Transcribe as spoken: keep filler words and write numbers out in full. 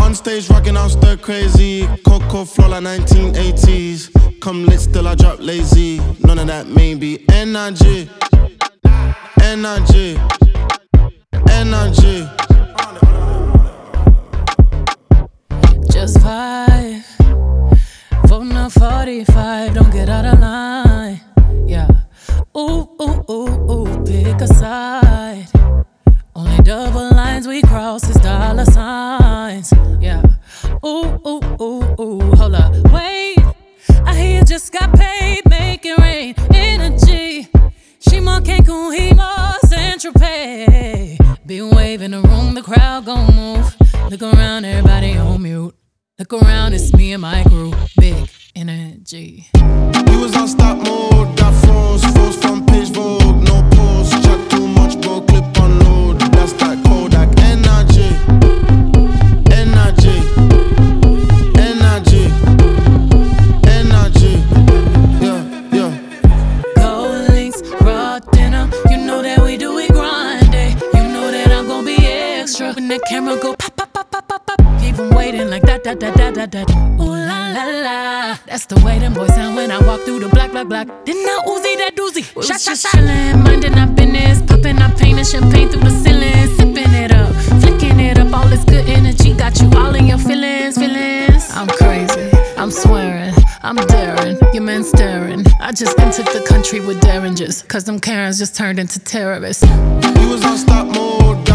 On stage rocking out stir crazy. Coco flow like nineteen eighties. Come lit still I drop lazy. None of that maybe. Energy, energy, energy. Just five, voting on forty-five. Don't get out of line. Yeah. Ooh, ooh, ooh, ooh. Pick a side. Only double lines we cross is dollar signs. Yeah. Ooh, ooh, ooh, ooh. Hold up. Wait. I hear you just got paid. Make it rain. Energy. She more Cancun, he more Central Pay. Big wave in the room, the crowd gon' move. Look around, everybody on mute. Look around, it's me and my crew. Big energy. You was on stop mode. Got froze, froze from page Vogue. No pause, chat too much, bro. Clip on load. That's that Kodak energy. Energy. Energy. Energy. Yeah, yeah. Gold links, raw dinner. You know that we do it grind day. You know that I'm gon' be extra. When that camera go pop, pop, pop, pop, pop, pop. Keep 'em waiting like that, that, that, that, that, that. Ooh la la la. That's the way them boys sound when I walk through the block, block, block. Then I Uzi that doozy. Shot, shot, shot. Chillin', minding our business. Popping our pain and champagne through the ceiling. Sipping it up, flicking it up. All this good energy got you all in your feelings, feelings. I'm crazy, I'm swearing, I'm daring. Your man staring. I just entered the country with derringers. Cause them Karens just turned into terrorists. You was on stop mode.